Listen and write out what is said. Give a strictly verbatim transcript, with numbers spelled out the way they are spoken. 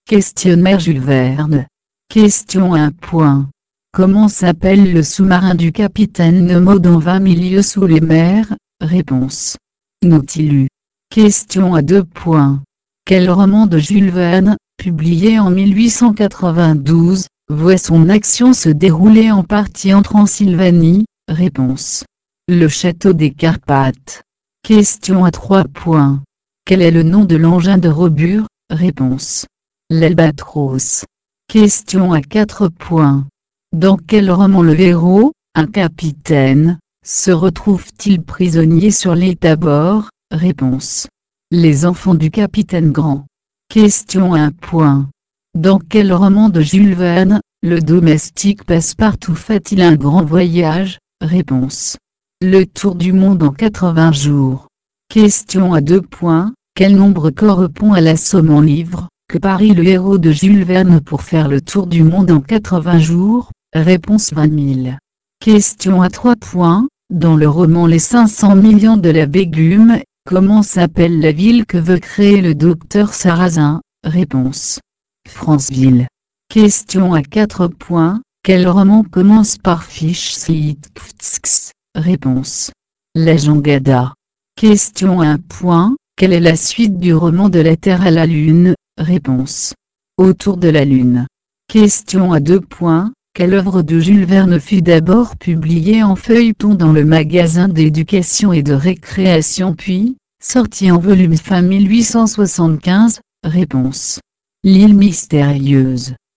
Questionnaire Jules Verne. Question un point. Comment s'appelle le sous-marin du capitaine Nemo dans vingt mille lieues sous les mers? Réponse. Nautilus. Question à deux points. Quel roman de Jules Verne, publié en mille huit cent quatre-vingt-douze, voit son action se dérouler en partie en Transylvanie? Réponse. Le château des Carpates. Question à trois points. Quel est le nom de l'engin de rebure? Réponse. L'Albatros. Question à quatre points. Dans quel roman le héros, un capitaine, se retrouve-t-il prisonnier sur les Tabors? Réponse. Les enfants du capitaine Grand. Question un point. Dans quel roman de Jules Verne, le domestique Passepartout fait-il un grand voyage? Réponse. Le tour du monde en quatre-vingts jours. Question à deux points. Quel nombre correspond à la somme en livres que parie le héros de Jules Verne pour faire le tour du monde en quatre-vingts jours? Réponse vingt mille. Question à trois points. Dans le roman Les cinq cents millions de la Bégume, comment s'appelle la ville que veut créer le docteur Sarrazin? Réponse. Franceville. Question à quatre points. Quel roman commence par Fish Slitkvtsk? Réponse. La Jangada. Question un point. Quelle est la suite du roman De la Terre à la Lune? Réponse. Autour de la Lune. Question à deux points. Quelle œuvre de Jules Verne fut d'abord publiée en feuilleton dans le magasin d'éducation et de récréation puis, sortie en volume fin mille huit cent soixante-quinze? Réponse. L'île mystérieuse.